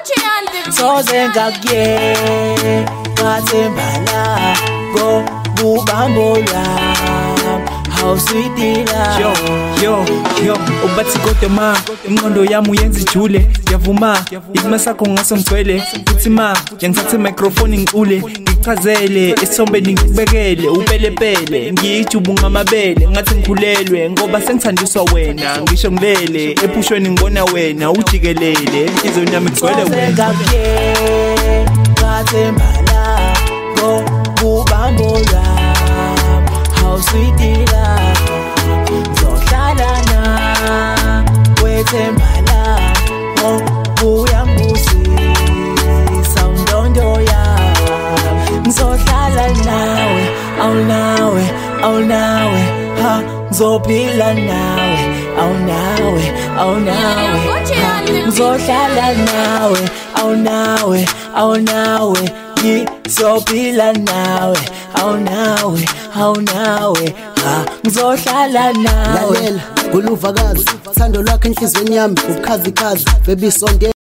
soze ngakuye ngathembala go bubambo lwami hawuswidila yo ubathi kodwa ma ingqondo yami uyenza ijule ngiyavuma isima sakho ngaso ngigcwele uthi ma ngiyangithatha microphone ngicule ngichazele esombeni ngibekele upelepele ngiyijubu ngamabele ngathi ngikhulelwe ngoba sengithandiswa wena ngisho ngilele epushweni ngibona wena ujikelele inhliziyo yami igcwele wena ngathembala go bubambo lwami hawuswidila zohlalana wethembala uyambusisa undondo yami ngizohlala nawe awunawe ha ngizophila nawe awunawe ha ngizohlala nawe awunawe ngizophila nawe awunawe ha ngizohlala nawe lalela kuluvakazi thando lwakhe enhlizweni yami ubukhazikhazi bebisonde